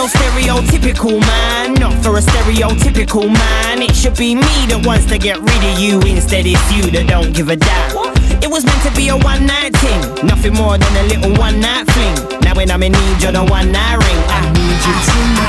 so stereotypical, man. Not for a stereotypical man. It should be me that wants to get rid of you. Instead it's you that don't give a damn. It was meant to be a one night thing, nothing more than a little one night fling. Now when I'm in need, you're the one I ring. I need you tonight.